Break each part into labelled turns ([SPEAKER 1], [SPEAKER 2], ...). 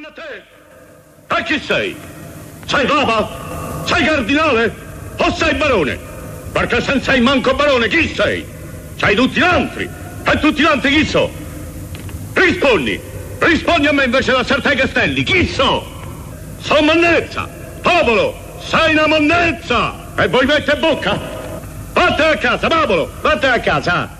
[SPEAKER 1] Domanda a te. E chi sei? Sei papa? Sei cardinale? O sei barone? Perché se non sei manco barone, chi sei? Sei tutti l'altri. E tutti l'altri chi so? Rispondi a me invece da certi castelli. Chi so? Sono monnezza. Popolo, sei una monnezza. E voi mette bocca? Vattene a casa, popolo, vattene a casa.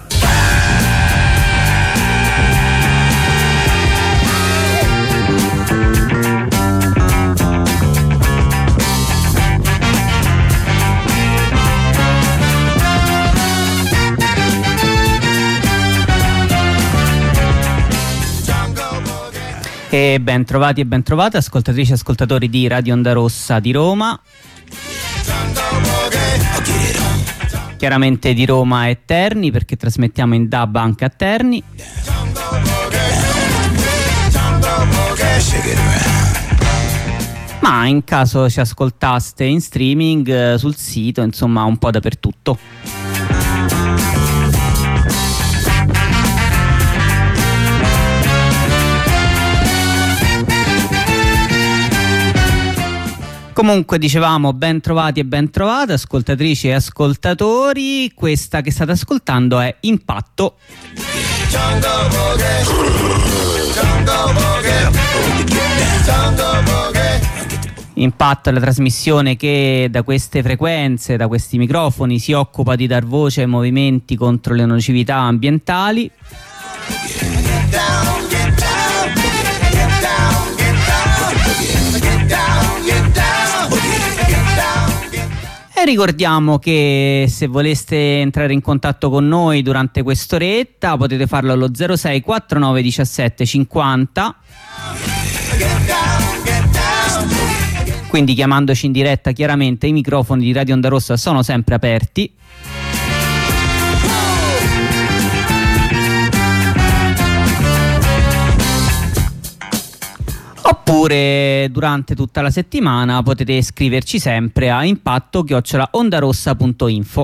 [SPEAKER 2] E ben trovati e ben trovate ascoltatrici e ascoltatori di Radio Onda Rossa di Roma, chiaramente di Roma e Terni, perché trasmettiamo in DAB anche a Terni. Ma in caso ci ascoltaste in streaming sul sito, insomma un po' dappertutto. Comunque dicevamo ben trovati e ben trovate ascoltatrici e ascoltatori. Questa che state ascoltando è Impatto. Impatto è la trasmissione che da queste frequenze, da questi microfoni, si occupa di dar voce ai movimenti contro le nocività ambientali. E ricordiamo che se voleste entrare in contatto con noi durante quest'oretta potete farlo allo 06 49 17 50, quindi chiamandoci in diretta. Chiaramente i microfoni di Radio Onda Rossa sono sempre aperti. Oppure durante tutta la settimana potete scriverci sempre a impatto@ondarossa.info.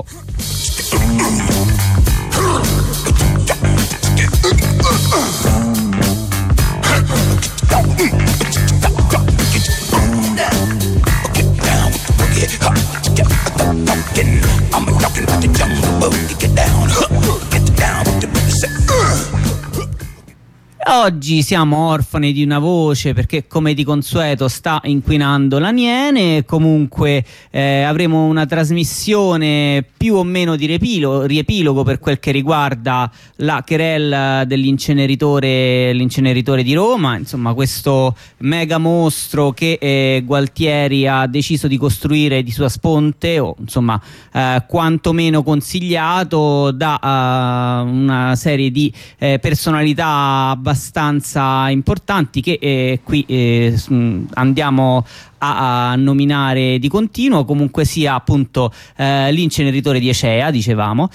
[SPEAKER 2] Oggi siamo orfani di una voce perché, come di consueto, sta inquinando l'Aniene. Comunque avremo una trasmissione più o meno di riepilogo per quel che riguarda la querela dell'inceneritore di Roma, insomma questo mega mostro che Gualtieri ha deciso di costruire di sua sponte, o insomma quantomeno consigliato da una serie di personalità abbastanza importanti che qui andiamo a nominare di continuo. Comunque sia, appunto, l'inceneritore di Ecea, dicevamo,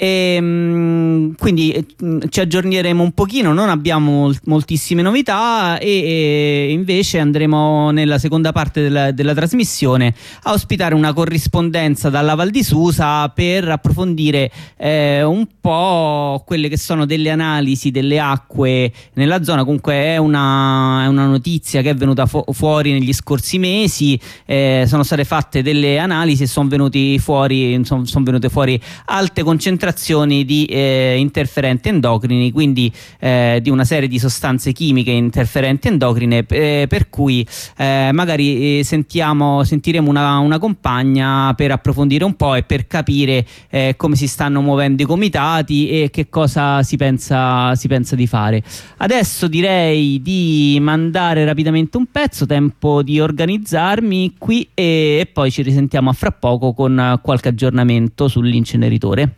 [SPEAKER 2] e quindi ci aggiorneremo un pochino. Non abbiamo moltissime novità e invece andremo nella seconda parte della trasmissione a ospitare una corrispondenza dalla Val di Susa per approfondire un po' quelle che sono delle analisi delle acque nella zona. Comunque è una notizia che è venuta fuori negli scorsi mesi. Sono state fatte delle analisi e sono venute fuori alte concentrazioni di interferenti endocrini, quindi di una serie di sostanze chimiche interferenti endocrine, per cui magari sentiremo una compagna per approfondire un po' e per capire come si stanno muovendo i comitati e che cosa si pensa di fare. Adesso direi di mandare rapidamente un pezzo, tempo di organizzarmi qui e poi ci risentiamo a fra poco con qualche aggiornamento sull'inceneritore.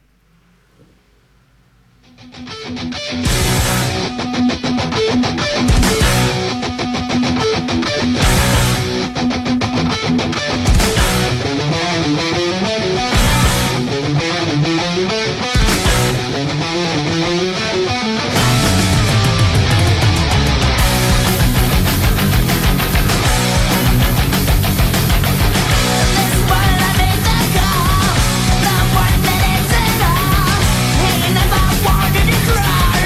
[SPEAKER 3] The one that is it all, ain't never wanted to cry.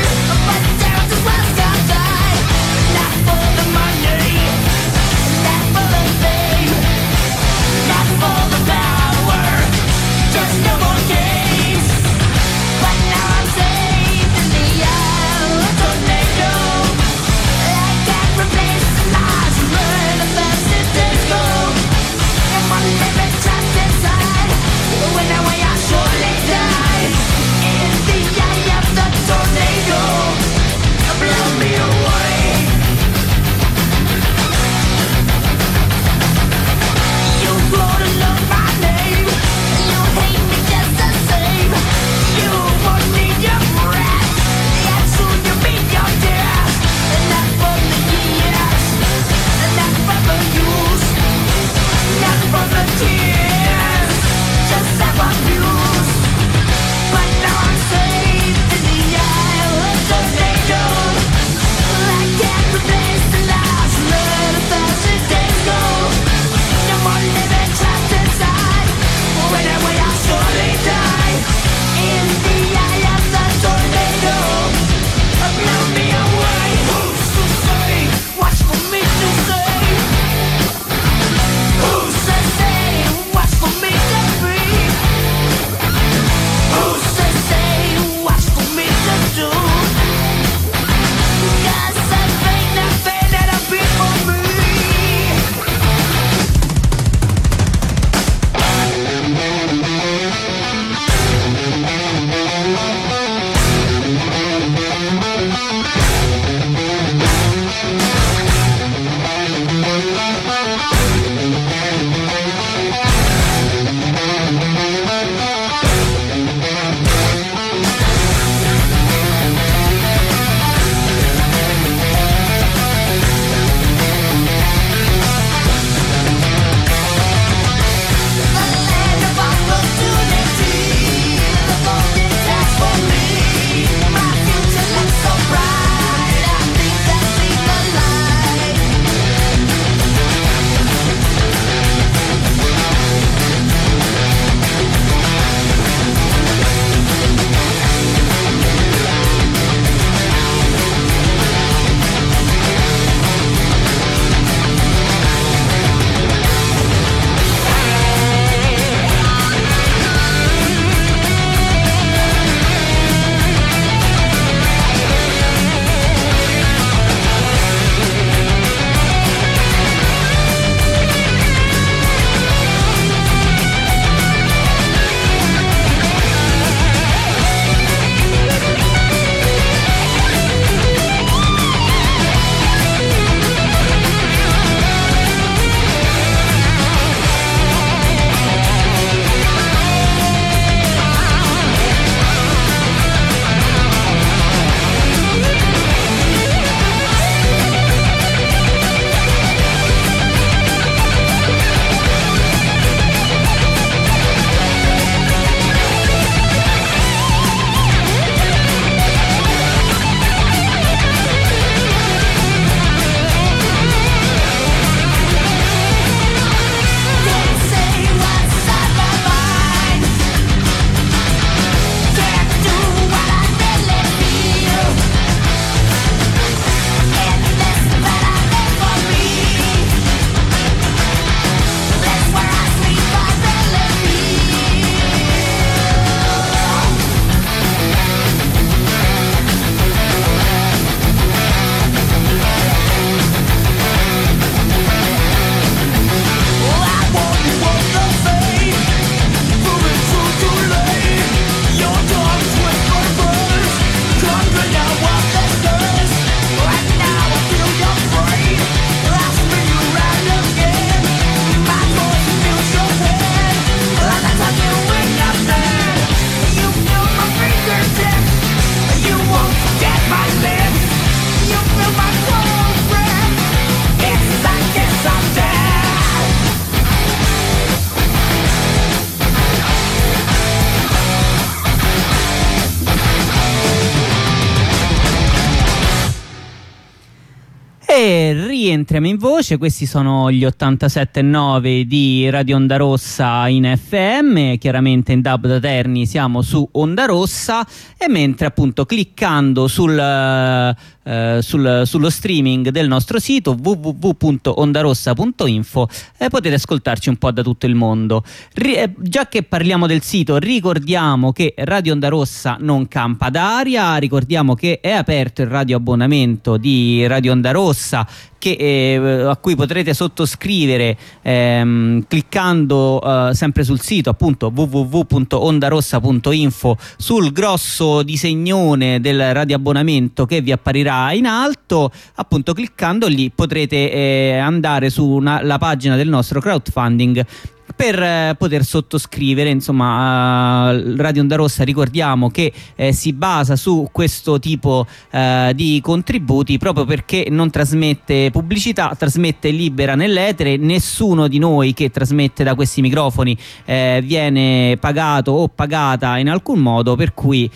[SPEAKER 2] E rientriamo in voce. Questi sono gli 87.9 di Radio Onda Rossa in FM, chiaramente in DAB da Terni siamo su Onda Rossa, e mentre appunto cliccando sullo streaming del nostro sito www.ondarossa.info potete ascoltarci un po' da tutto il mondo. Già che parliamo del sito, ricordiamo che Radio Onda Rossa non campa d'aria, ricordiamo che è aperto il radio abbonamento di Radio Onda Rossa, a cui potrete sottoscrivere cliccando sempre sul sito appunto www.ondarossa.info, sul grosso disegnone del radioabbonamento che vi apparirà in alto. Appunto cliccando lì potrete andare sulla pagina del nostro crowdfunding per poter sottoscrivere. Insomma, Radio Onda Rossa, ricordiamo che si basa su questo tipo di contributi proprio perché non trasmette pubblicità, trasmette libera nell'etere. Nessuno di noi che trasmette da questi microfoni viene pagato o pagata in alcun modo, per cui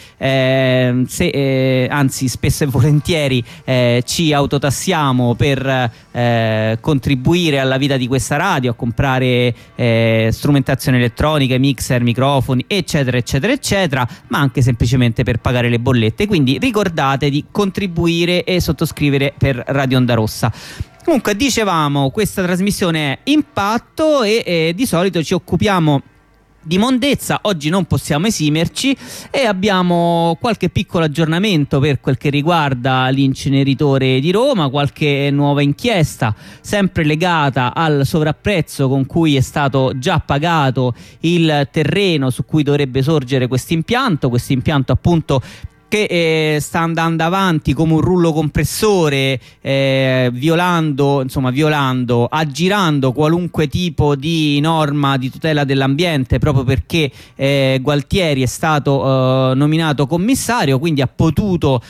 [SPEAKER 2] anzi spesso e volentieri ci autotassiamo per contribuire alla vita di questa radio, a comprare strumentazione elettronica, mixer, microfoni, eccetera eccetera eccetera, ma anche semplicemente per pagare le bollette. Quindi ricordate di contribuire e sottoscrivere per Radio Onda Rossa. Comunque, dicevamo, questa trasmissione è Impatto e di solito ci occupiamo di mondezza. Oggi non possiamo esimerci e abbiamo qualche piccolo aggiornamento per quel che riguarda l'inceneritore di Roma, qualche nuova inchiesta sempre legata al sovrapprezzo con cui è stato già pagato il terreno su cui dovrebbe sorgere questo impianto appunto che sta andando avanti come un rullo compressore, violando, aggirando qualunque tipo di norma di tutela dell'ambiente, proprio perché Gualtieri è stato nominato commissario, quindi ha potuto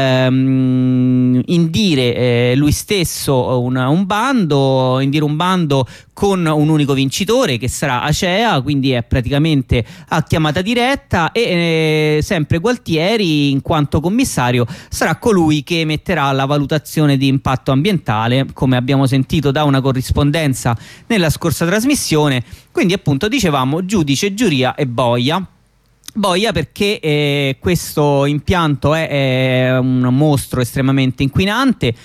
[SPEAKER 2] indire lui stesso un bando con un unico vincitore che sarà Acea, quindi è praticamente a chiamata diretta, e sempre Gualtieri in quanto commissario sarà colui che emetterà la valutazione di impatto ambientale, come abbiamo sentito da una corrispondenza nella scorsa trasmissione. Quindi appunto dicevamo giudice, giuria e boia perché questo impianto è un mostro estremamente inquinante,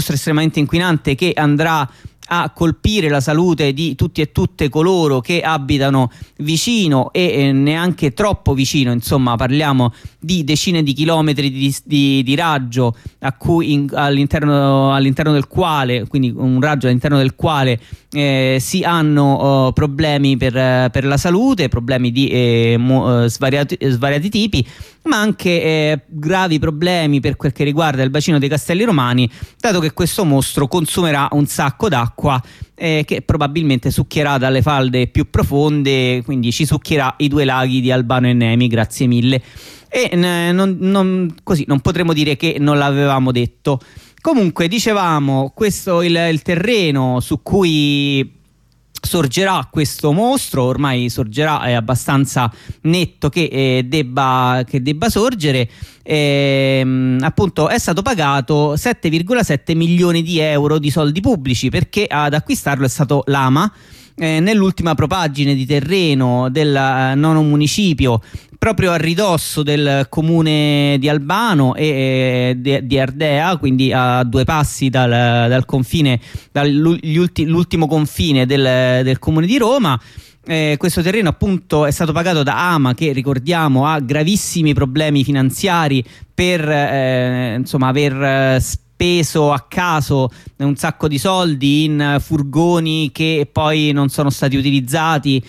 [SPEAKER 2] che andrà a colpire la salute di tutti e tutte coloro che abitano vicino e neanche troppo vicino. Insomma, parliamo di decine di chilometri di raggio a cui all'interno del quale, quindi un raggio all'interno del quale si hanno problemi per la salute, problemi di svariati tipi, ma anche gravi problemi per quel che riguarda il bacino dei Castelli Romani, dato che questo mostro consumerà un sacco d'acqua che probabilmente succhierà dalle falde più profonde, quindi ci succhierà i due laghi di Albano e Nemi, grazie mille. E così non potremo dire che non l'avevamo detto. Comunque, dicevamo, questo il terreno su cui sorgerà questo mostro, ormai sorgerà, è abbastanza netto che debba sorgere. Appunto è stato pagato 7,7 milioni di euro di soldi pubblici, perché ad acquistarlo è stato l'AMA nell'ultima propaggine di terreno del nono municipio, proprio a ridosso del comune di Albano e di Ardea, quindi a due passi dal confine, l'ultimo confine del comune di Roma. Questo terreno appunto è stato pagato da AMA, che ricordiamo ha gravissimi problemi finanziari per aver speso a caso un sacco di soldi in furgoni che poi non sono stati utilizzati,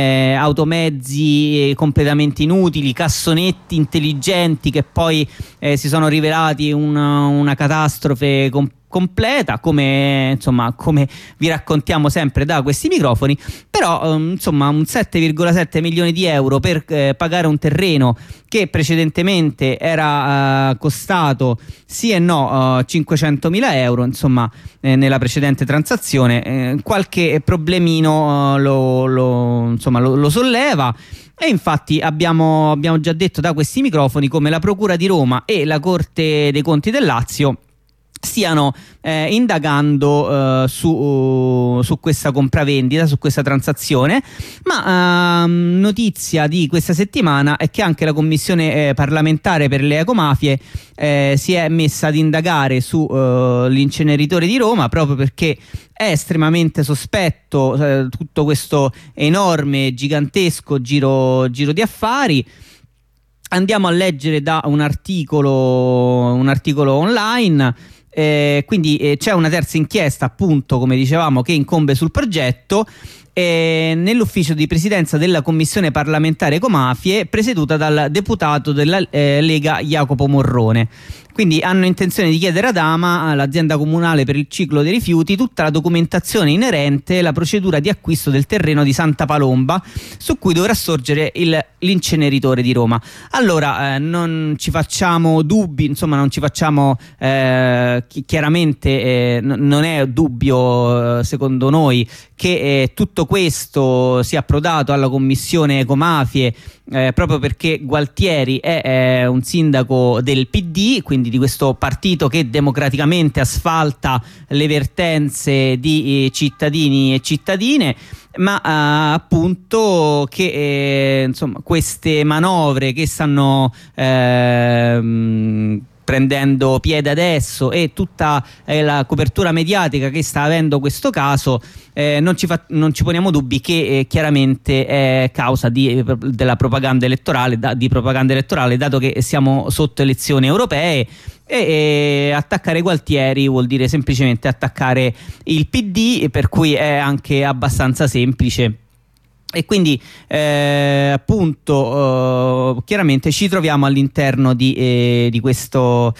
[SPEAKER 2] automezzi completamente inutili, cassonetti intelligenti che poi si sono rivelati una catastrofe completa, come vi raccontiamo sempre da questi microfoni. Però un 7,7 milioni di euro per pagare un terreno che precedentemente era costato sì e no 500.000 euro, nella precedente transazione, qualche problemino lo solleva. E infatti abbiamo già detto da questi microfoni come la Procura di Roma e la Corte dei Conti del Lazio stiano indagando su questa compravendita, su questa transazione. Ma notizia di questa settimana è che anche la commissione parlamentare per le ecomafie si è messa ad indagare su l'inceneritore di Roma, proprio perché è estremamente sospetto tutto questo enorme, gigantesco giro di affari. Andiamo a leggere da un articolo online. Quindi c'è una terza inchiesta, appunto, come dicevamo, che incombe sul progetto nell'ufficio di presidenza della commissione parlamentare ecomafie, presieduta dal deputato della Lega Jacopo Morrone. Quindi hanno intenzione di chiedere ad AMA, l'azienda comunale per il ciclo dei rifiuti, tutta la documentazione inerente alla procedura di acquisto del terreno di Santa Palomba, su cui dovrà sorgere l'inceneritore di Roma. Allora, non ci facciamo dubbi, insomma, non ci facciamo chiaramente non è dubbio secondo noi che tutto questo sia approdato alla commissione ecomafie, proprio perché Gualtieri è un sindaco del PD, quindi di questo partito che democraticamente asfalta le vertenze di cittadini e cittadine, ma appunto che insomma, queste manovre che stanno prendendo piede adesso e tutta la copertura mediatica che sta avendo questo caso, non ci poniamo dubbi che chiaramente è causa della propaganda elettorale, dato che siamo sotto elezioni europee, e attaccare Gualtieri vuol dire semplicemente attaccare il PD, per cui è anche abbastanza semplice. E quindi appunto chiaramente ci troviamo all'interno di questo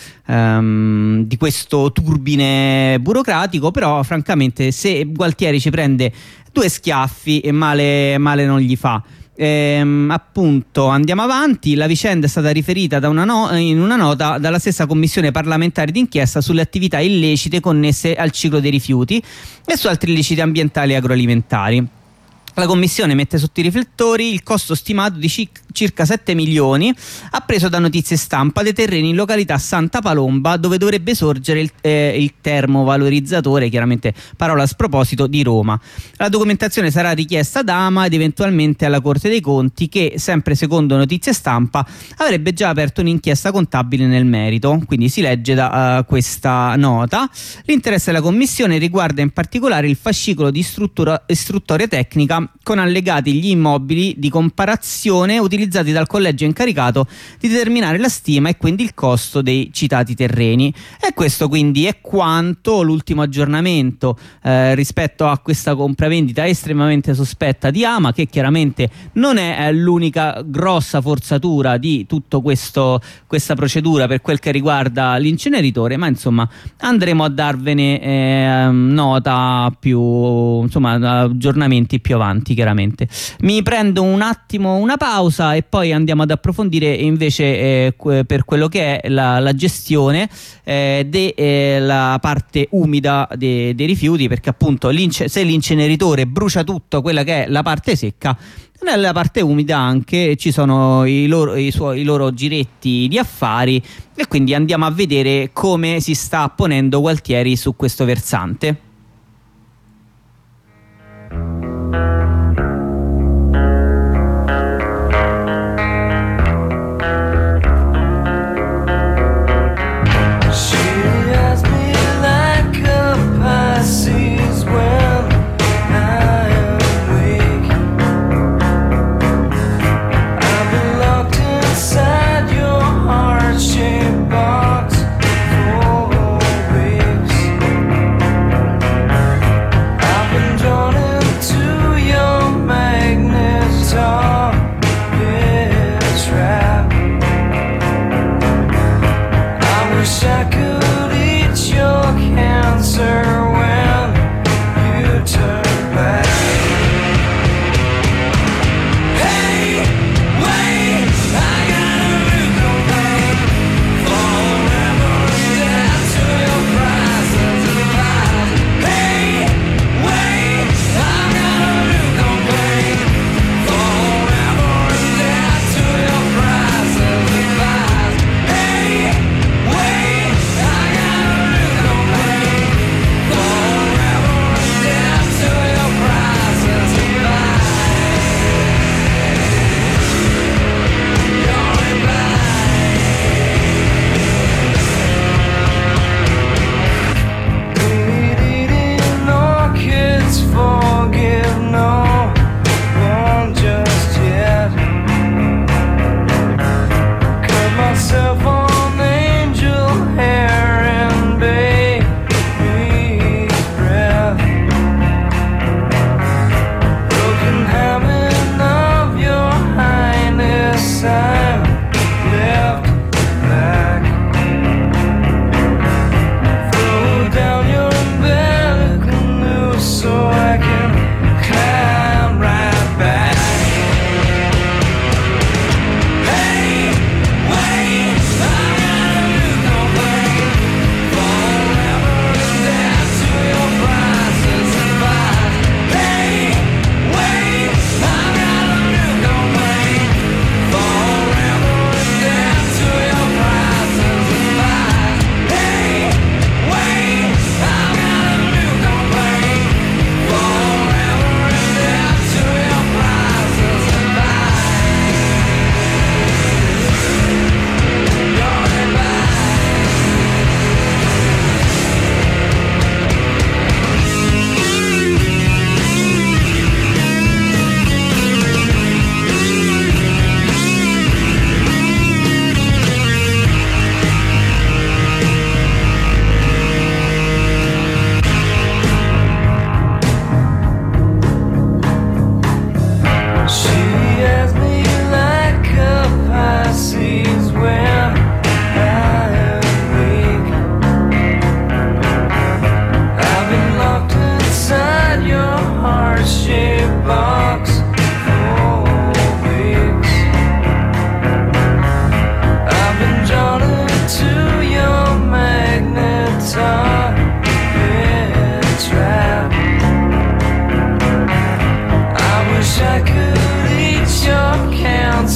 [SPEAKER 2] turbine burocratico, però francamente se Gualtieri ci prende 2 schiaffi male non gli fa. Appunto andiamo avanti. La vicenda è stata riferita in una nota dalla stessa commissione parlamentare d'inchiesta sulle attività illecite connesse al ciclo dei rifiuti e su altri illeciti ambientali e agroalimentari. La commissione mette sotto i riflettori il costo stimato di circa 7 milioni appreso da notizie stampa dei terreni in località Santa Palomba, dove dovrebbe sorgere il termovalorizzatore, chiaramente parola a sproposito, di Roma. La documentazione sarà richiesta ad AMA ed eventualmente alla Corte dei Conti, che sempre secondo notizie stampa avrebbe già aperto un'inchiesta contabile nel merito. Quindi si legge da questa nota. L'interesse della commissione riguarda in particolare il fascicolo di istruttoria tecnica con allegati gli immobili di comparazione utilizzati dal collegio incaricato di determinare la stima e quindi il costo dei citati terreni. E questo quindi è quanto, l'ultimo aggiornamento rispetto a questa compravendita estremamente sospetta di AMA, che chiaramente non è l'unica grossa forzatura di tutto questa procedura per quel che riguarda l'inceneritore, ma insomma andremo a darvene nota più, insomma, aggiornamenti più avanti. Chiaramente mi prendo un attimo una pausa e poi andiamo ad approfondire invece per quello che è la gestione della parte umida dei rifiuti, perché appunto se l'inceneritore brucia tutto quella che è la parte secca, nella parte umida anche ci sono i loro giretti di affari, e quindi andiamo a vedere come si sta ponendo Gualtieri su questo versante.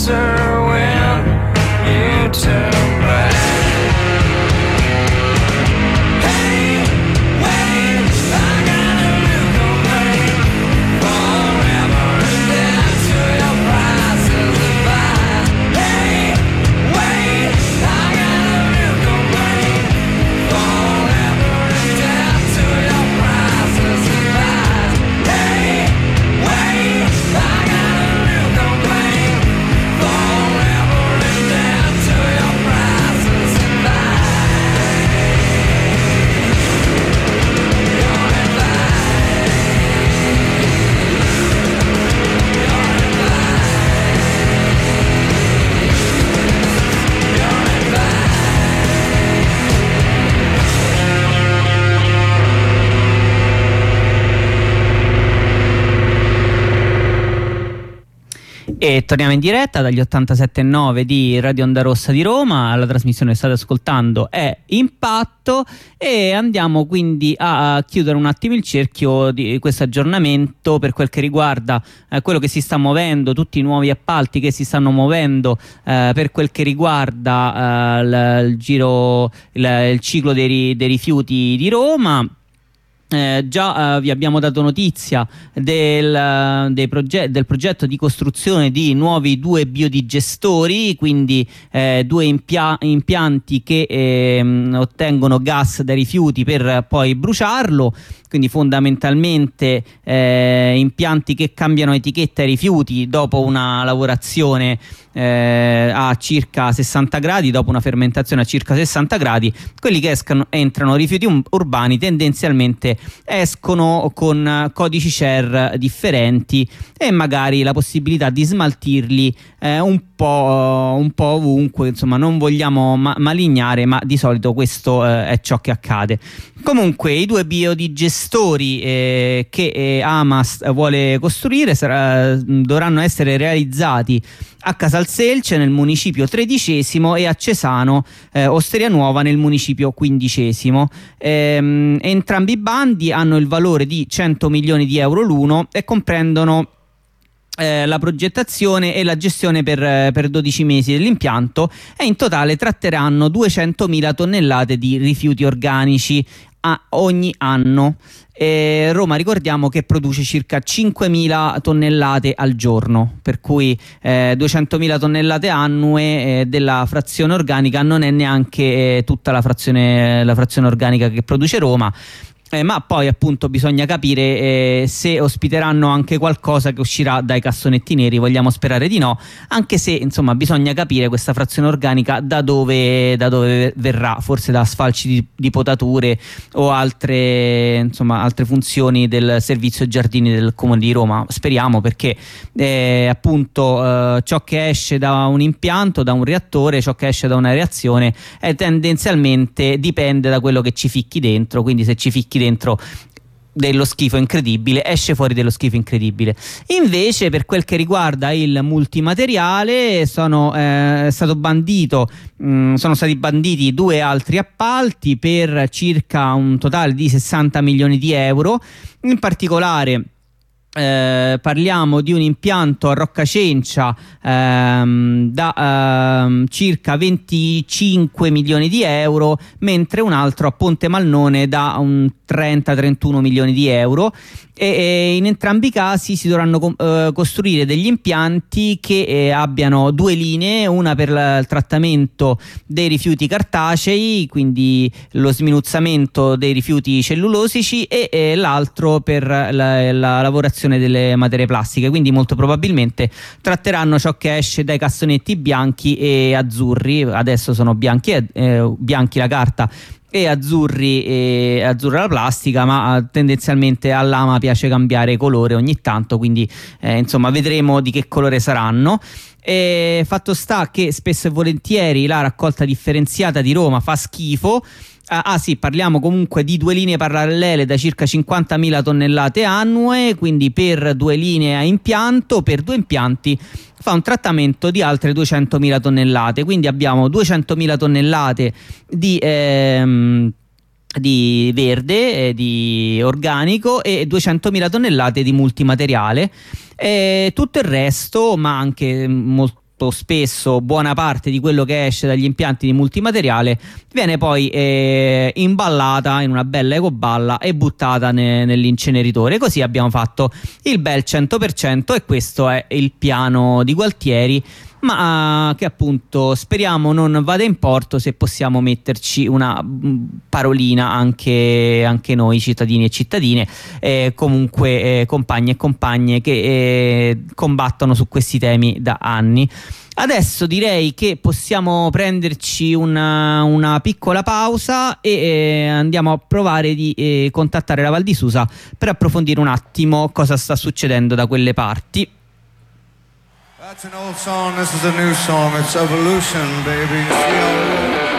[SPEAKER 3] answer when you turn back. Hey, wait, I got a new complaint. Forever and ever to your prices of mine. Hey, wait, I got a new complaint. Forever and ever to your prices of mine. Hey, wait, I got a new complaint. Forever and ever to your prices of mine. You're in line. You're in line. You're in line.
[SPEAKER 2] E torniamo in diretta dagli 87.9 di Radio Onda Rossa di Roma. La trasmissione che state ascoltando è Impatto e andiamo quindi a chiudere un attimo il cerchio di questo aggiornamento per quel che riguarda quello che si sta muovendo, tutti i nuovi appalti che si stanno muovendo per quel che riguarda il ciclo dei rifiuti di Roma. Già vi abbiamo dato notizia del progetto di costruzione di nuovi 2 biodigestori, quindi 2 impianti che ottengono gas dai rifiuti per poi bruciarlo, quindi fondamentalmente impianti che cambiano etichetta ai rifiuti dopo una lavorazione a circa 60 gradi, dopo una fermentazione a circa 60 gradi. Quelli che entrano rifiuti urbani tendenzialmente escono con codici CER differenti e magari la possibilità di smaltirli un po' ovunque. Insomma, non vogliamo malignare, ma di solito questo è ciò che accade. Comunque i 2 biodigestori che Amas vuole costruire dovranno essere realizzati a Casalselce nel municipio 13° e a Cesano Osteria Nuova nel municipio 15°. Entrambi i bandi hanno il valore di 100 milioni di euro l'uno e comprendono la progettazione e la gestione per 12 mesi dell'impianto e in totale tratteranno 200.000 tonnellate di rifiuti organici ogni anno. Roma, ricordiamo che produce circa 5.000 tonnellate al giorno, per cui 200.000 tonnellate annue della frazione organica non è neanche tutta la frazione organica che produce Roma. Ma poi appunto bisogna capire se ospiteranno anche qualcosa che uscirà dai cassonetti neri. Vogliamo sperare di no, anche se insomma bisogna capire questa frazione organica da dove verrà, forse da sfalci di potature o altre funzioni del servizio giardini del Comune di Roma. Speriamo, perché appunto ciò che esce da un impianto, da un reattore, ciò che esce da una reazione tendenzialmente dipende da quello che ci ficchi dentro. Quindi se ci ficchi dentro dello schifo incredibile, esce fuori dello schifo incredibile. Invece per quel che riguarda il multimateriale sono stati banditi 2 altri appalti per circa un totale di 60 milioni di euro. In particolare parliamo di un impianto a Roccacencia da circa 25 milioni di euro, mentre un altro a Ponte Malnone da un 30-31 milioni di euro. E in entrambi i casi si dovranno costruire degli impianti che abbiano 2 linee, una per il trattamento dei rifiuti cartacei, quindi lo sminuzzamento dei rifiuti cellulosici, e l'altro per la lavorazione delle materie plastiche. Quindi molto probabilmente tratteranno ciò che esce dai cassonetti bianchi e azzurri. Adesso sono bianchi la carta e azzurra la plastica, ma tendenzialmente all'Ama piace cambiare colore ogni tanto, quindi insomma vedremo di che colore saranno. Fatto sta che spesso e volentieri la raccolta differenziata di Roma fa schifo. Sì, parliamo comunque di 2 linee parallele da circa 50.000 tonnellate annue, quindi per 2 linee a impianto, per 2 impianti fa un trattamento di altre 200.000 tonnellate, quindi abbiamo 200.000 tonnellate di verde, di organico, e 200.000 tonnellate di multimateriale. Tutto il resto, ma anche molto spesso buona parte di quello che esce dagli impianti di multimateriale viene poi imballata in una bella ecoballa e buttata nell'inceneritore. Così abbiamo fatto il bel 100% e questo è il piano di Gualtieri, ma che appunto speriamo non vada in porto, se possiamo metterci una parolina anche noi cittadini e cittadine, comunque compagni e compagne che combattono su questi temi da anni. Adesso direi che possiamo prenderci una piccola pausa e andiamo a provare di contattare la Val di Susa per approfondire un attimo cosa sta succedendo da quelle parti.
[SPEAKER 4] That's an old song, this is a new song, it's Evolution, baby. You see how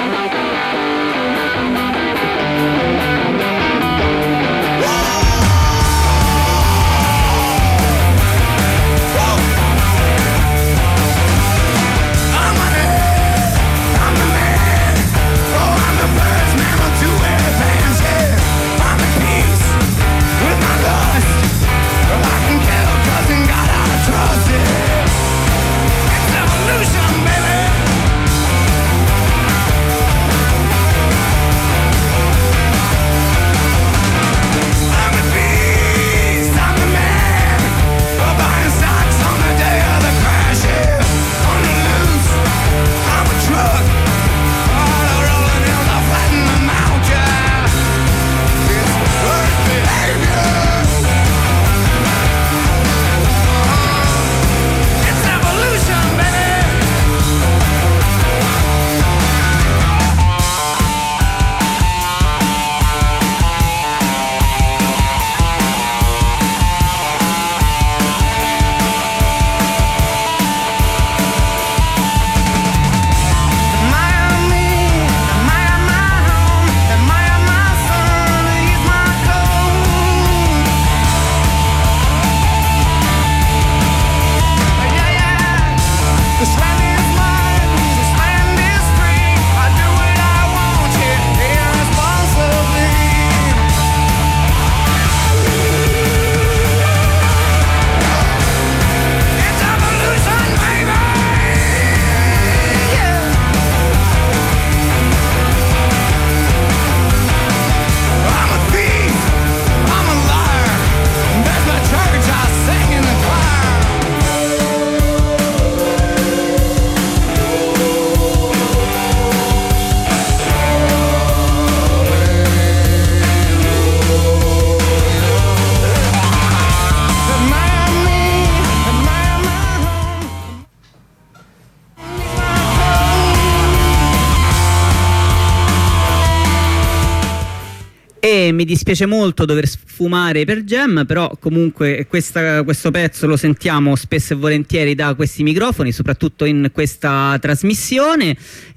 [SPEAKER 2] mi dispiace molto dover sfumare per Jam, però comunque questo pezzo lo sentiamo spesso e volentieri da questi microfoni, soprattutto in questa trasmissione.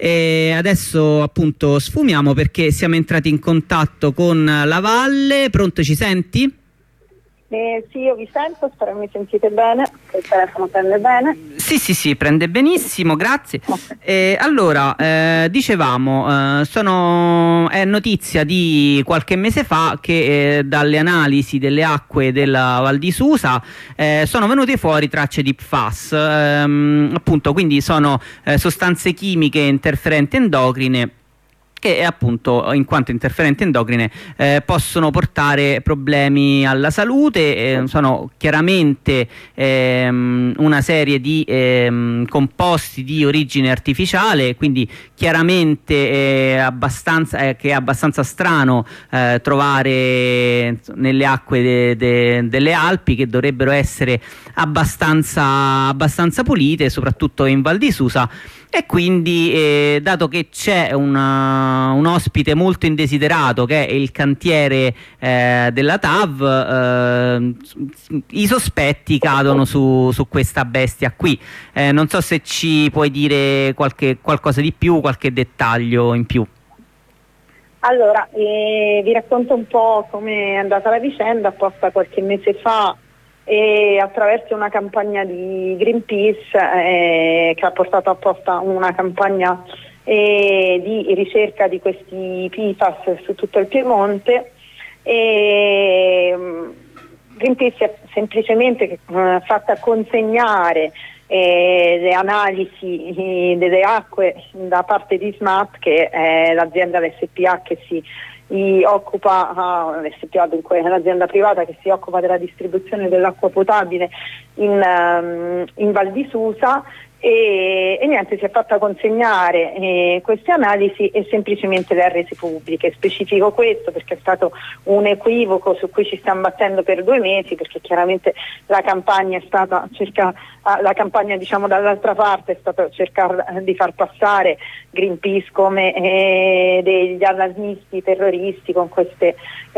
[SPEAKER 2] E adesso appunto sfumiamo perché siamo entrati in contatto con la Valle. Pronto, ci senti?
[SPEAKER 5] Sì, io vi sento, spero mi sentite bene, che il telefono prende bene.
[SPEAKER 2] Sì, prende benissimo, grazie.
[SPEAKER 5] Okay.
[SPEAKER 2] Allora, dicevamo, è notizia di qualche mese fa che dalle analisi delle acque della Val di Susa sono venute fuori tracce di PFAS, appunto, quindi sono sostanze chimiche interferenti endocrine che appunto, in quanto interferenti endocrine, possono portare problemi alla salute. Sono chiaramente una serie di composti di origine artificiale, quindi chiaramente che è abbastanza strano trovare nelle acque delle Alpi, che dovrebbero essere abbastanza pulite, soprattutto in Val di Susa. E quindi, dato che c'è un ospite molto indesiderato che è il cantiere della TAV, i sospetti cadono su questa bestia qui. Non so se ci puoi dire qualcosa di più, qualche dettaglio in più.
[SPEAKER 5] Allora, vi racconto un po' come è andata la vicenda. Apposta qualche mese fa, e attraverso una campagna di Greenpeace che ha portato apposta una campagna di ricerca di questi PFAS su tutto il Piemonte, Greenpeace è semplicemente fatta consegnare le analisi delle acque da parte di SMAT, che è l'azienda l'SPA che si occupa, l'SPA dunque è l'azienda privata che si occupa della distribuzione dell'acqua potabile in Val di Susa. E niente, si è fatta consegnare queste analisi e semplicemente le ha rese pubbliche. Specifico questo perché è stato un equivoco su cui ci stiamo battendo per 2 mesi, perché chiaramente la campagna è stata la campagna diciamo dall'altra parte è stata cercare di far passare Greenpeace come degli allarmisti terroristi con queste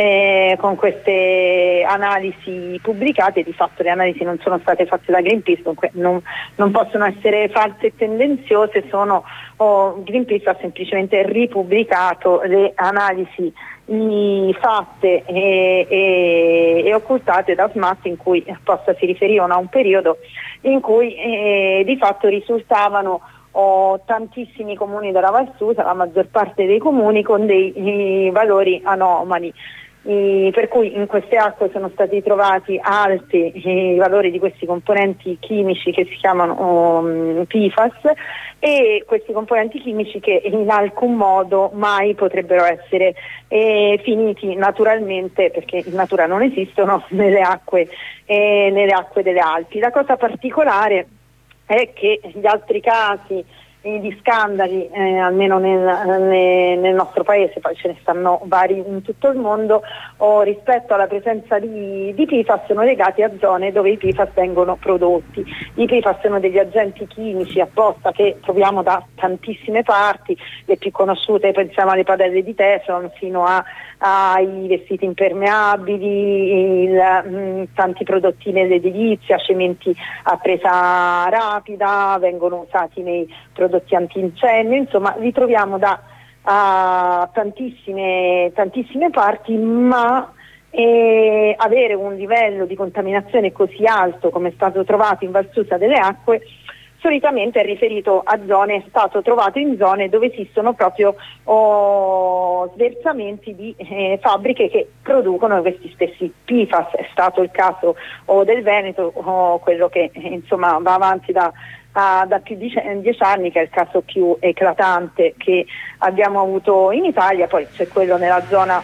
[SPEAKER 5] analisi pubblicate. Di fatto le analisi non sono state fatte da Greenpeace, dunque non possono essere false e tendenziose, Greenpeace ha semplicemente ripubblicato le analisi fatte e occultate da SMAT, in cui apposta si riferivano a un periodo in cui di fatto risultavano tantissimi comuni della Val Susa, la maggior parte dei comuni con dei valori anomali. Per cui in queste acque sono stati trovati alti i valori di questi componenti chimici che si chiamano PFAS, e questi componenti chimici che in alcun modo mai potrebbero essere finiti naturalmente, perché in natura non esistono, nelle acque delle Alpi. La cosa particolare è che gli altri casi di scandali, almeno nel nostro paese, poi ce ne stanno vari in tutto il mondo, rispetto alla presenza di PFAS sono legati a zone dove i PFAS vengono prodotti. I PFAS sono degli agenti chimici apposta che troviamo da tantissime parti, le più conosciute pensiamo alle padelle di Teflon fino ai vestiti impermeabili, tanti prodotti nell'edilizia, cementi a presa rapida, vengono usati nei prodotti antincendio, insomma li troviamo da tantissime parti, ma avere un livello di contaminazione così alto come è stato trovato in Val Susa delle acque solitamente è riferito a zone, è stato trovato in zone dove esistono proprio sversamenti di fabbriche che producono questi stessi PFAS. È stato il caso del Veneto, quello che insomma va avanti da più di 10 anni, che è il caso più eclatante che abbiamo avuto in Italia. Poi c'è quello nella zona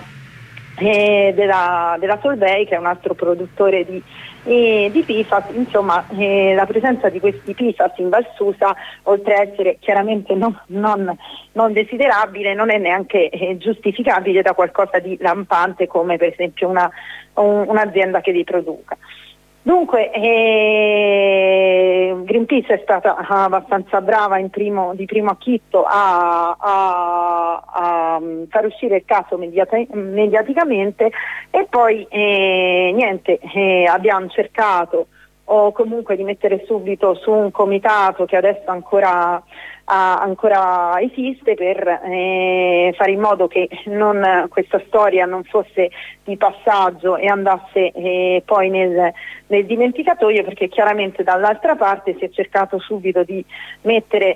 [SPEAKER 5] della Solvay, che è un altro produttore di PFAS. Insomma, la presenza di questi PFAS in Val Susa, oltre a essere chiaramente non desiderabile, non è neanche giustificabile da qualcosa di lampante come per esempio un'azienda che li produca. Dunque Greenpeace è stata abbastanza brava di primo acchitto a far uscire il caso mediaticamente, e poi abbiamo cercato comunque di mettere subito su un comitato che adesso ancora esiste, per fare in modo che questa storia non fosse di passaggio e andasse poi nel dimenticatoio, perché chiaramente dall'altra parte si è cercato subito di mettere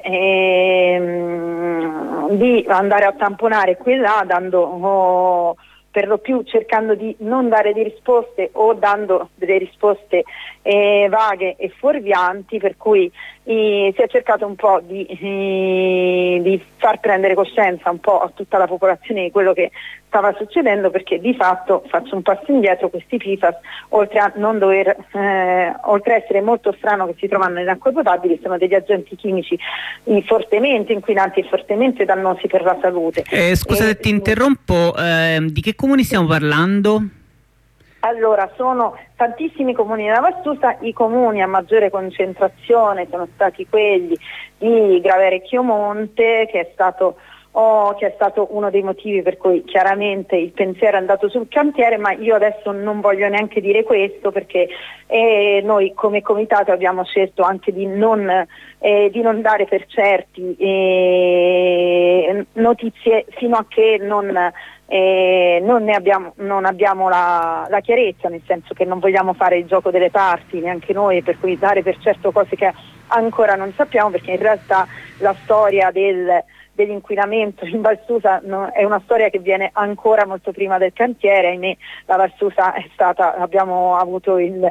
[SPEAKER 5] di andare a tamponare qui e là, dando per lo più cercando di non dare di risposte o dando delle risposte vaghe e fuorvianti, per cui si è cercato un po' di far prendere coscienza un po' a tutta la popolazione di quello che stava succedendo, perché di fatto, faccio un passo indietro, questi PFAS, oltre a essere molto strano che si trovano nelle acque potabili, sono degli agenti chimici fortemente inquinanti e fortemente dannosi per la salute.
[SPEAKER 2] Scusate, ti interrompo, di che comuni stiamo parlando?
[SPEAKER 5] Allora, sono tantissimi comuni della Val Susa. I comuni a maggiore concentrazione sono stati quelli di Graverecchio Monte, che è stato uno dei motivi per cui chiaramente il pensiero è andato sul cantiere, ma io adesso non voglio neanche dire questo, perché noi come comitato abbiamo scelto anche di non dare per certi notizie fino a che non abbiamo la chiarezza, nel senso che non vogliamo fare il gioco delle parti neanche noi, per cui dare per certo cose che ancora non sappiamo, perché in realtà la storia del dell'inquinamento in Val Susa è una storia che viene ancora molto prima del cantiere. Ahimè, la Val Susa abbiamo avuto il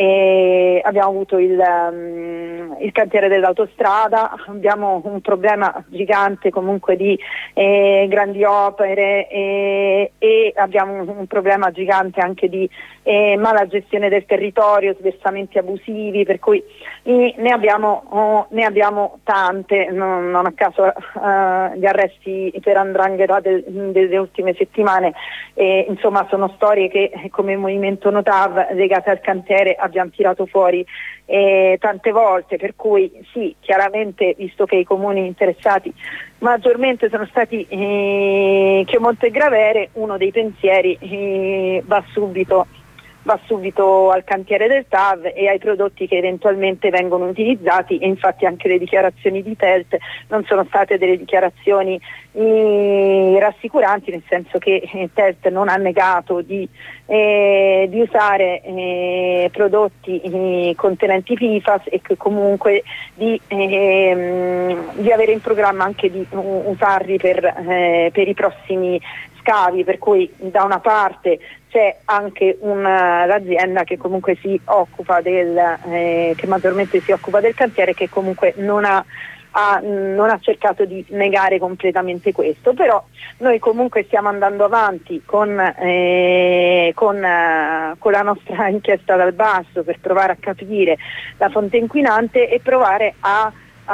[SPEAKER 5] cantiere dell'autostrada, abbiamo un problema gigante comunque di grandi opere e abbiamo un problema gigante anche di mala gestione del territorio, sversamenti abusivi, per cui ne abbiamo tante, non a caso gli arresti per 'ndrangheta delle ultime settimane, insomma sono storie che come Movimento Notav legate al cantiere abbiamo tirato fuori tante volte, per cui sì, chiaramente, visto che i comuni interessati maggiormente sono stati Chiomonte e Gravere, uno dei pensieri va subito al cantiere del TAV e ai prodotti che eventualmente vengono utilizzati, e infatti anche le dichiarazioni di TELT non sono state delle dichiarazioni rassicuranti, nel senso che TELT non ha negato di usare prodotti contenenti PFAS e che comunque di avere in programma anche di usarli per i prossimi scavi, per cui da una parte c'è anche l'azienda che comunque si occupa che maggiormente si occupa del cantiere, che comunque non ha cercato di negare completamente questo, però noi comunque stiamo andando avanti con la nostra inchiesta dal basso per provare a capire la fonte inquinante e provare a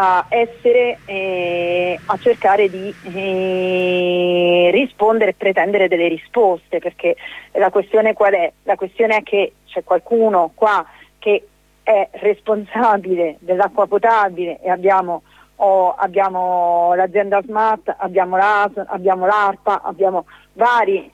[SPEAKER 5] cercare di rispondere e pretendere delle risposte, perché la questione qual è? La questione è che c'è qualcuno qua che è responsabile dell'acqua potabile e abbiamo l'azienda SMAT, abbiamo l'AS, abbiamo l'ARPA, abbiamo vari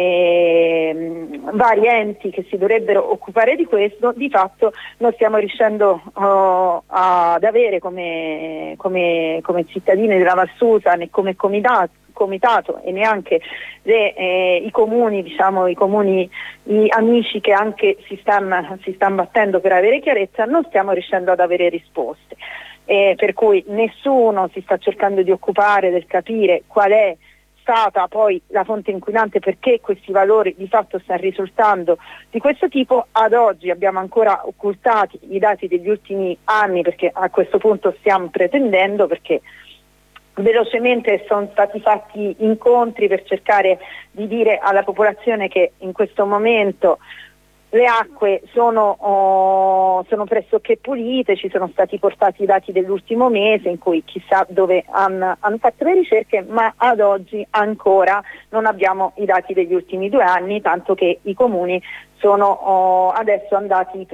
[SPEAKER 5] enti che si dovrebbero occupare di questo. Di fatto non stiamo riuscendo ad avere come cittadini della Val Susa né come comitato e neanche i comuni, diciamo, i amici che anche si stanno battendo per avere chiarezza, non stiamo riuscendo ad avere risposte. Per cui nessuno si sta cercando di occupare del capire qual è stata poi la fonte inquinante, perché questi valori di fatto stanno risultando di questo tipo. Ad oggi abbiamo ancora occultati i dati degli ultimi anni, perché a questo punto stiamo pretendendo, perché velocemente sono stati fatti incontri per cercare di dire alla popolazione che in questo momento le acque sono pressoché pulite. Ci sono stati portati i dati dell'ultimo mese in cui chissà dove hanno fatto le ricerche, ma ad oggi ancora non abbiamo i dati degli ultimi 2 anni, tanto che i comuni sono adesso andati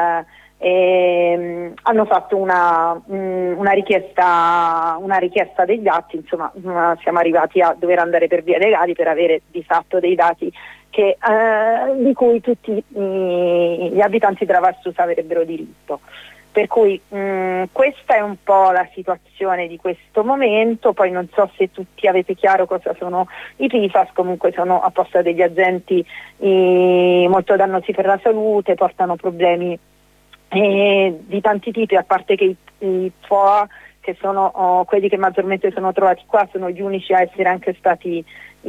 [SPEAKER 5] hanno fatto una richiesta degli atti, insomma siamo arrivati a dover andare per vie legali per avere di fatto dei dati di cui tutti gli abitanti della Val Susa avrebbero diritto. Per cui questa è un po' la situazione di questo momento. Poi non so se tutti avete chiaro cosa sono i PFAS, comunque sono apposta degli agenti molto dannosi per la salute, portano problemi di tanti tipi, a parte che i PFOA, che sono quelli che maggiormente sono trovati qua, sono gli unici a essere anche stati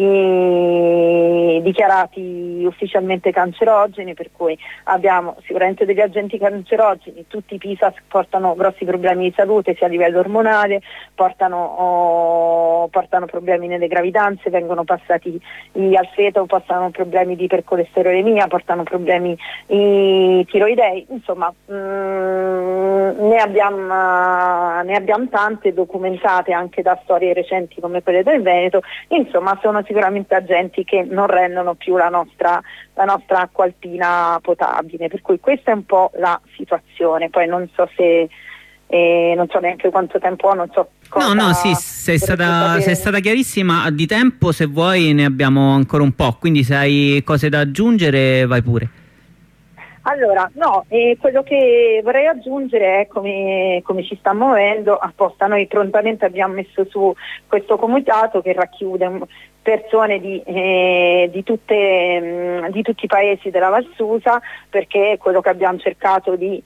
[SPEAKER 5] dichiarati ufficialmente cancerogeni, per cui abbiamo sicuramente degli agenti cancerogeni. Tutti i PFAS portano grossi problemi di salute sia a livello ormonale, portano problemi nelle gravidanze, vengono passati al feto, portano problemi di ipercolesterolemia, portano problemi tiroidei, insomma ne abbiamo tante documentate anche da storie recenti come quelle del Veneto. Insomma sono sicuramente agenti che non rendono più la nostra acqua alpina potabile, per cui questa è un po' la situazione. Poi non so non so neanche quanto tempo ho, non so cosa.
[SPEAKER 2] No, sì, sei stata chiarissima di tempo. Se vuoi ne abbiamo ancora un po', quindi se hai cose da aggiungere vai pure.
[SPEAKER 5] Allora, no, quello che vorrei aggiungere è come ci sta muovendo apposta. Noi prontamente abbiamo messo su questo comitato che racchiude persone di tutti i paesi della Val Susa, perché quello che abbiamo cercato di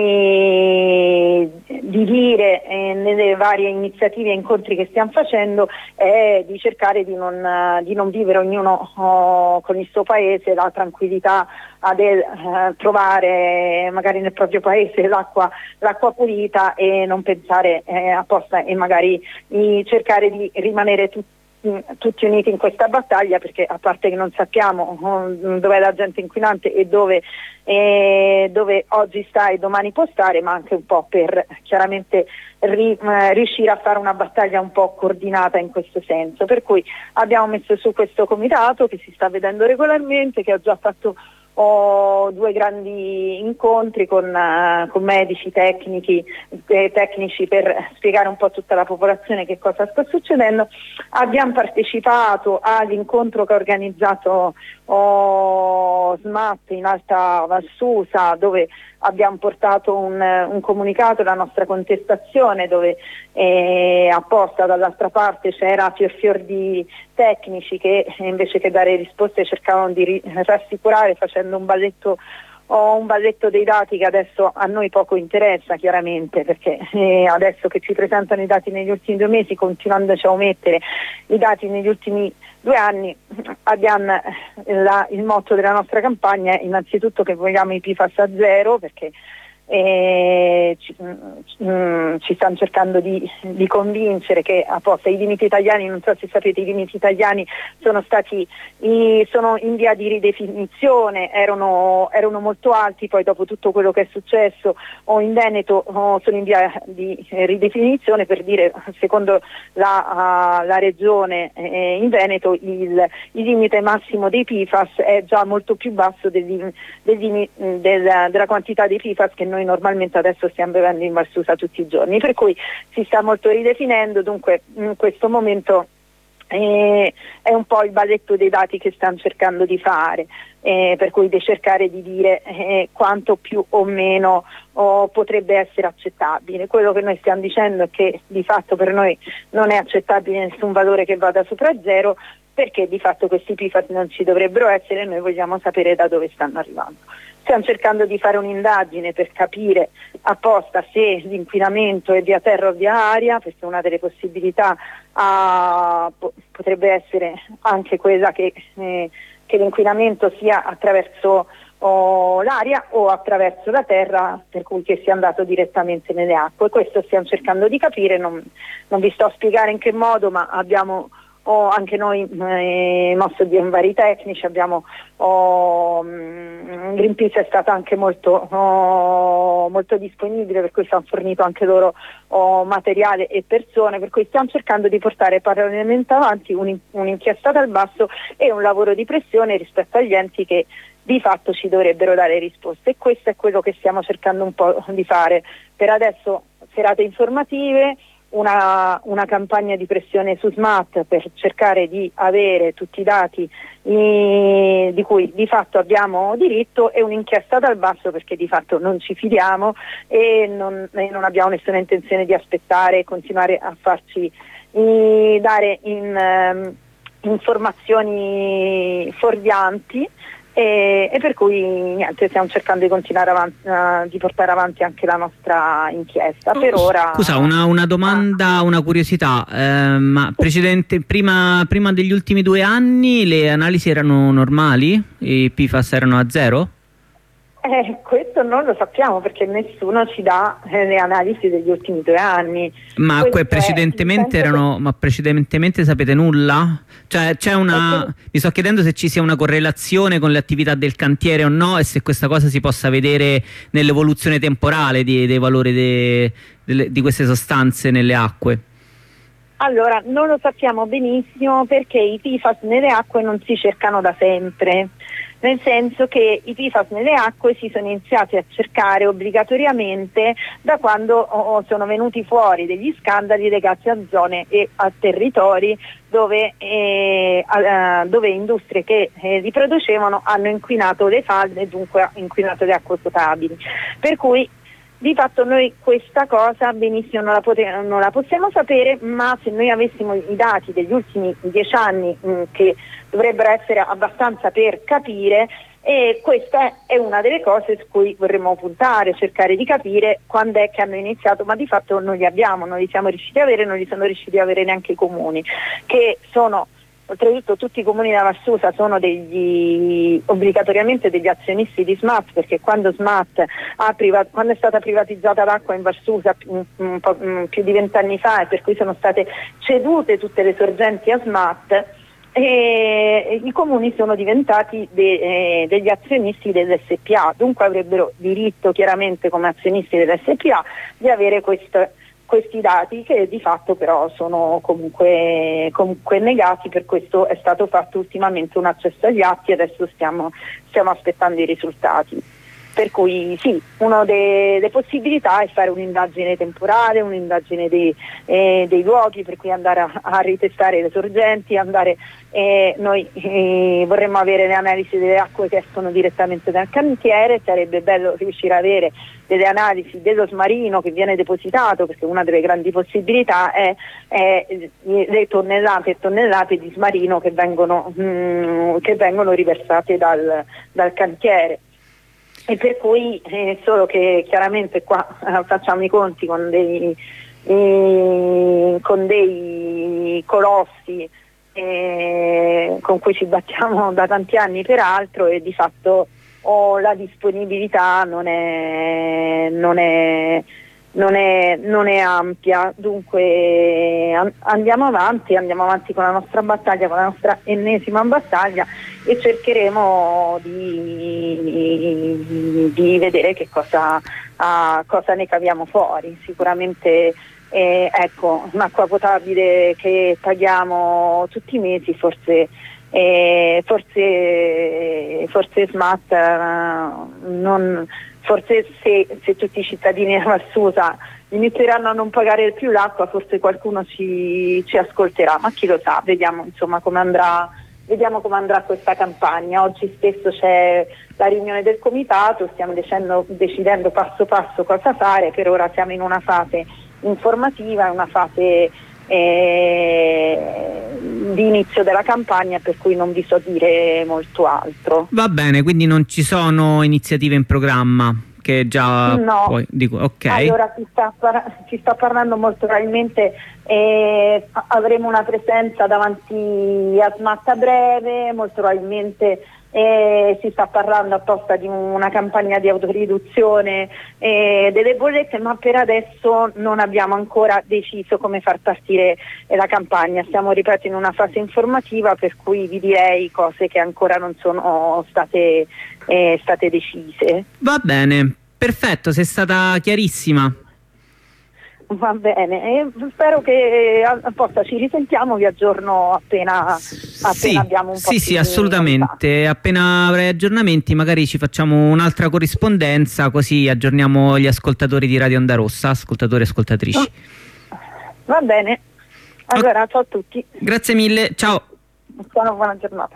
[SPEAKER 5] dire nelle varie iniziative e incontri che stiamo facendo è di cercare di non vivere ognuno con il suo paese la tranquillità del trovare magari nel proprio paese l'acqua pulita e non pensare apposta e magari cercare di rimanere tutti uniti in questa battaglia, perché a parte che non sappiamo dov'è l'agente inquinante e dove oggi sta e domani può stare, ma anche un po' per chiaramente riuscire a fare una battaglia un po' coordinata in questo senso. Per cui abbiamo messo su questo comitato che si sta vedendo regolarmente, che ha già fatto 2 grandi incontri con medici tecnici per spiegare un po' a tutta la popolazione che cosa sta succedendo. Abbiamo partecipato all'incontro che ha organizzato SMAT in Alta Val Susa, dove abbiamo portato un comunicato, la nostra contestazione, dove apposta dall'altra parte c'era fior di tecnici che invece che dare risposte cercavano di rassicurare facendo un balletto dei dati che adesso a noi poco interessa, chiaramente, perché adesso che ci presentano i dati negli ultimi 2 mesi, continuandoci a omettere i dati negli ultimi 2 anni, abbiamo il motto della nostra campagna è innanzitutto che vogliamo i PFAS a zero, perché ci stanno cercando di convincere che apposta i limiti italiani, non so se sapete, i limiti italiani sono in via di ridefinizione, erano molto alti, poi dopo tutto quello che è successo in Veneto sono in via di ridefinizione, per dire, secondo la regione in Veneto il limite massimo dei PFAS è già molto più basso della quantità di PFAS che noi normalmente adesso stiamo bevendo in Val Susa tutti i giorni, per cui si sta molto ridefinendo. Dunque in questo momento è un po' il balletto dei dati che stanno cercando di fare, per cui di cercare di dire quanto più o meno potrebbe essere accettabile. Quello che noi stiamo dicendo è che di fatto per noi non è accettabile nessun valore che vada sopra zero, perché di fatto questi PFAS non ci dovrebbero essere e noi vogliamo sapere da dove stanno arrivando. Stiamo cercando di fare un'indagine per capire apposta se l'inquinamento è via terra o via aria, perché una delle possibilità potrebbe essere anche quella che l'inquinamento sia attraverso l'aria o attraverso la terra, per cui che sia andato direttamente nelle acque. Questo stiamo cercando di capire, non vi sto a spiegare in che modo, ma abbiamo anche noi mosso di vari tecnici, Greenpeace è stata anche molto disponibile, per cui ci hanno fornito anche loro materiale e persone, per cui stiamo cercando di portare parallelamente avanti un'inchiesta dal basso e un lavoro di pressione rispetto agli enti che di fatto ci dovrebbero dare risposte, e questo è quello che stiamo cercando un po' di fare. Per adesso serate informative, una campagna di pressione su SMAT per cercare di avere tutti i dati di cui di fatto abbiamo diritto, e un'inchiesta dal basso, perché di fatto non ci fidiamo e non abbiamo nessuna intenzione di aspettare e continuare a farci dare informazioni fuorvianti. E per cui niente, stiamo cercando di continuare di portare avanti anche la nostra inchiesta. Per ora.
[SPEAKER 2] Scusa, una domanda, una curiosità, ma prima degli ultimi 2 anni le analisi erano normali? I PFAS erano a zero?
[SPEAKER 5] Questo non lo sappiamo, perché nessuno ci dà le analisi degli ultimi 2 anni.
[SPEAKER 2] Ma precedentemente precedentemente sapete nulla? Cioè mi sto chiedendo se ci sia una correlazione con le attività del cantiere o no, e se questa cosa si possa vedere nell'evoluzione temporale dei valori di queste sostanze nelle acque.
[SPEAKER 5] Allora, non lo sappiamo benissimo, perché i PFAS nelle acque non si cercano da sempre, nel senso che i PFAS nelle acque si sono iniziati a cercare obbligatoriamente da quando sono venuti fuori degli scandali legati a zone e a territori dove industrie che li producevano hanno inquinato le falde e dunque inquinato le acque potabili. Per cui Di fatto noi questa cosa benissimo non la possiamo sapere, ma se noi avessimo i dati degli ultimi 10 anni che dovrebbero essere abbastanza per capire, e questa è una delle cose su cui vorremmo puntare, cercare di capire quando è che hanno iniziato, ma di fatto non li abbiamo, non li siamo riusciti a avere, non li sono riusciti a avere neanche i comuni, che sono oltretutto tutti i comuni della Valsusa sono obbligatoriamente degli azionisti di SMAT, perché quando SMAT quando è stata privatizzata l'acqua in Valsusa più di 20 anni fa, e per cui sono state cedute tutte le sorgenti a SMAT, e i comuni sono diventati degli azionisti dell'SPA, dunque avrebbero diritto chiaramente come azionisti dell'SPA di avere questi dati, che di fatto però sono comunque negati. Per questo è stato fatto ultimamente un accesso agli atti e adesso stiamo aspettando i risultati. Per cui sì, una delle possibilità è fare un'indagine temporale, un'indagine dei luoghi, per cui andare a ritestare le sorgenti, noi vorremmo avere le analisi delle acque che escono direttamente dal cantiere. Sarebbe bello riuscire a avere delle analisi dello smarino che viene depositato, perché una delle grandi possibilità è le tonnellate e tonnellate di smarino che vengono riversate dal cantiere. E per cui solo che chiaramente qua facciamo i conti con dei colossi con cui ci battiamo da tanti anni peraltro, e di fatto la disponibilità non è ampia. Dunque andiamo avanti con la nostra battaglia, con la nostra ennesima battaglia, e cercheremo di vedere che cosa ne caviamo fuori. Sicuramente un'acqua potabile che paghiamo tutti i mesi, forse SMAT forse se tutti i cittadini della Valsusa inizieranno a non pagare più l'acqua, forse qualcuno ci ascolterà, ma chi lo sa, vediamo insomma come andrà questa campagna. Oggi stesso c'è la riunione del comitato, stiamo decidendo passo passo cosa fare. Per ora siamo in una fase informativa, una fase di inizio della campagna, per cui non vi so dire molto altro.
[SPEAKER 2] Va bene, quindi non ci sono iniziative in programma che già
[SPEAKER 5] no.
[SPEAKER 2] Poi dico ok.
[SPEAKER 5] Allora si sta parlando molto probabilmente, avremo una presenza davanti a SMAT a breve, molto probabilmente si sta parlando apposta di una campagna di autoriduzione delle bollette, ma per adesso non abbiamo ancora deciso come far partire la campagna. Siamo, ripeto, in una fase informativa, per cui vi direi cose che ancora non sono state decise.
[SPEAKER 2] Va bene, perfetto, sei stata chiarissima.
[SPEAKER 5] Va bene, spero che apposta ci risentiamo, vi aggiorno appena abbiamo un po'
[SPEAKER 2] Sì,
[SPEAKER 5] più
[SPEAKER 2] assolutamente.
[SPEAKER 5] di novità.
[SPEAKER 2] Appena avrai aggiornamenti magari ci facciamo un'altra corrispondenza, così aggiorniamo gli ascoltatori di Radio Onda Rossa, ascoltatori e ascoltatrici.
[SPEAKER 5] Va bene, allora ciao a tutti.
[SPEAKER 2] Grazie mille, ciao.
[SPEAKER 5] Buona giornata.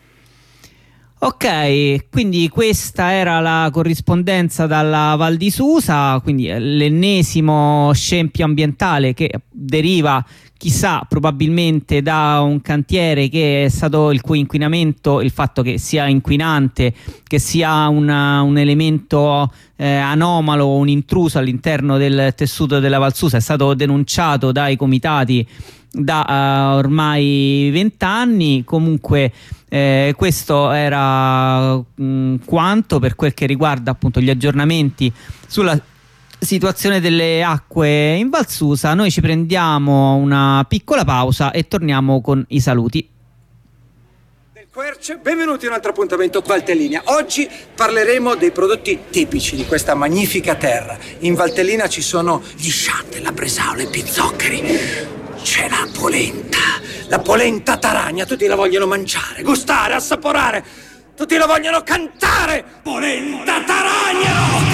[SPEAKER 2] Ok, quindi questa era la corrispondenza dalla Val di Susa, quindi l'ennesimo scempio ambientale che deriva, chissà, probabilmente da un cantiere che è stato il cui inquinamento, il fatto che sia inquinante, che sia un elemento anomalo, un intruso all'interno del tessuto della Val Susa, è stato denunciato dai comitati da ormai 20 anni. Comunque questo era quanto per quel che riguarda appunto gli aggiornamenti sulla situazione delle acque in Val Susa. Noi ci prendiamo una piccola pausa e torniamo con i saluti.
[SPEAKER 6] Benvenuti a un altro appuntamento Valtellina. Oggi parleremo dei prodotti tipici di questa magnifica terra. In Valtellina ci sono gli sciante, la bresaola, i pizzoccheri. C'è la polenta taragna, tutti la vogliono mangiare, gustare, assaporare, tutti la vogliono cantare. Polenta taragna!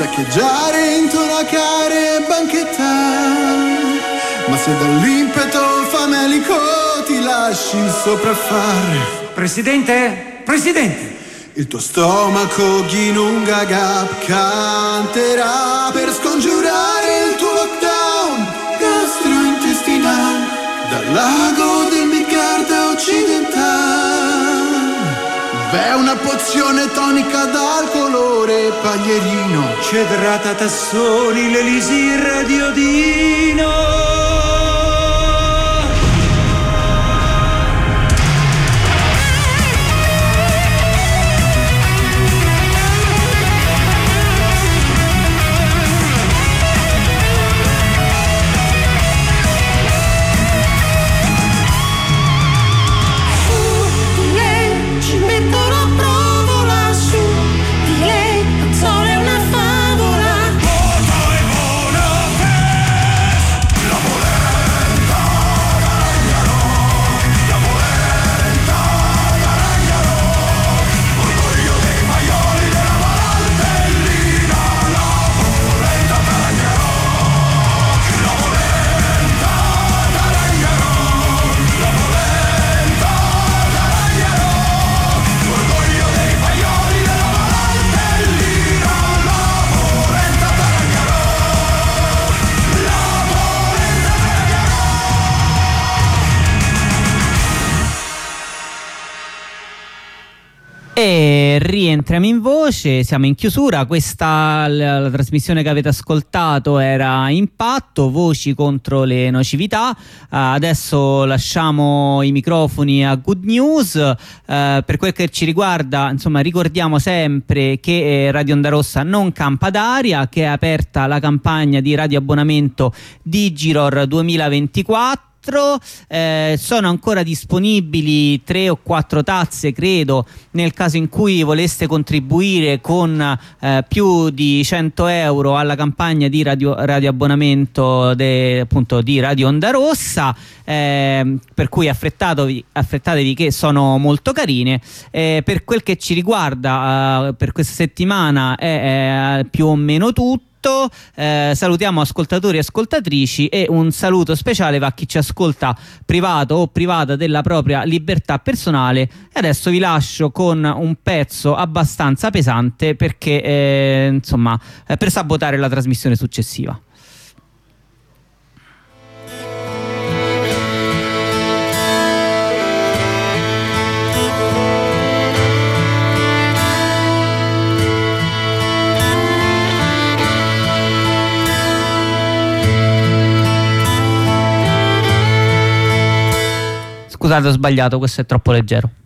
[SPEAKER 7] saccheggiare, intonacare, banchettare. Ma se dall'impeto famelico ti lasci sopraffare,
[SPEAKER 6] Presidente? Presidente!
[SPEAKER 7] il tuo stomaco Ginunga Gap canterà per scongiurare il tuo lockdown gastrointestinale dal lago del Micarta occidentale. Beh, una pozione tonica dal colore paglierino,
[SPEAKER 6] Cedrata Tassoni, l'elisir di Odino.
[SPEAKER 3] Di lei ci metto la provola, su di lei il sole è una favola.
[SPEAKER 2] E rientriamo in voce, siamo in chiusura. Questa la trasmissione che avete ascoltato era Impatto, voci contro le nocività. Adesso lasciamo i microfoni a Good News. Per quel che ci riguarda, insomma, ricordiamo sempre che Radio Onda Rossa non campa d'aria, che è aperta la campagna di radioabbonamento Digiror 2024. Sono ancora disponibili 3 o 4 tazze, credo, nel caso in cui voleste contribuire con più di 100 euro alla campagna di radioabbonamento appunto di Radio Onda Rossa, per cui affrettatevi che sono molto carine. Per quel che ci riguarda, per questa settimana è più o meno tutto. Salutiamo ascoltatori e ascoltatrici e un saluto speciale va a chi ci ascolta privato o privata della propria libertà personale. E adesso vi lascio con un pezzo abbastanza pesante perché insomma per sabotare la trasmissione successiva. Scusate, ho sbagliato, questo è troppo leggero.